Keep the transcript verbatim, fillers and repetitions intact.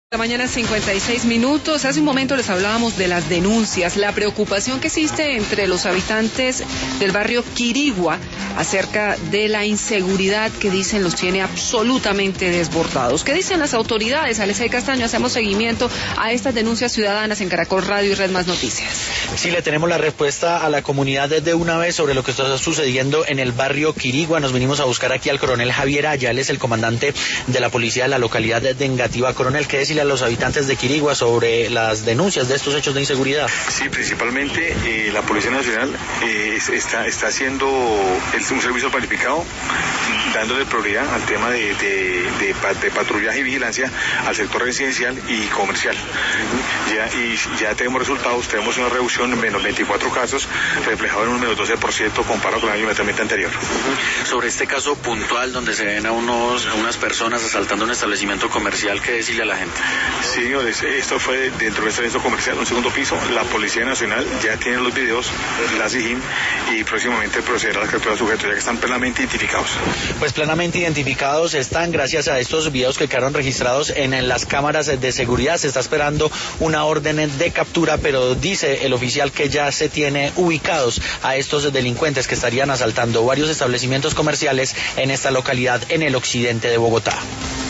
La mañana cincuenta y seis minutos. Hace un momento les hablábamos de las denuncias, la preocupación que existe entre los habitantes del barrio Quirigua acerca de la inseguridad que dicen los tiene absolutamente desbordados. ¿Qué dicen las autoridades? Alexei Castaño, hacemos seguimiento a estas denuncias ciudadanas en Caracol Radio y Red Más Noticias. Sí, le tenemos la respuesta a la comunidad de una vez sobre lo que está sucediendo en el barrio Quirigua. Nos vinimos a buscar aquí al coronel Javier Ayala, el comandante de la policía de la localidad de Engativá. Coronel, ¿qué decirle a los habitantes de Quirigua sobre las denuncias de estos hechos de inseguridad? Sí, principalmente eh, la Policía Nacional eh, está, está haciendo el, un servicio planificado, dándole prioridad al tema de, de, de, de patrullaje y vigilancia al sector residencial y comercial. Ya, y ya tenemos resultados, tenemos una reducción en menos veinticuatro casos, reflejado en un menos doce por ciento comparado con el año inmediatamente anterior. Sobre este caso puntual donde se ven a, unos, a unas personas asaltando un establecimiento comercial, ¿qué decirle a la gente? Sí, señores, esto fue dentro de un establecimiento comercial, un segundo piso. La Policía Nacional ya tiene los videos, la SIGIN, y próximamente procederá a la captura de sujetos, ya que están plenamente identificados. Pues plenamente identificados están gracias a estos videos que quedaron registrados en las cámaras de seguridad. Se está esperando una orden de captura, pero dice el oficial que ya se tiene ubicados a estos delincuentes que estarían asaltando varios establecimientos comerciales en esta localidad en el occidente de Bogotá.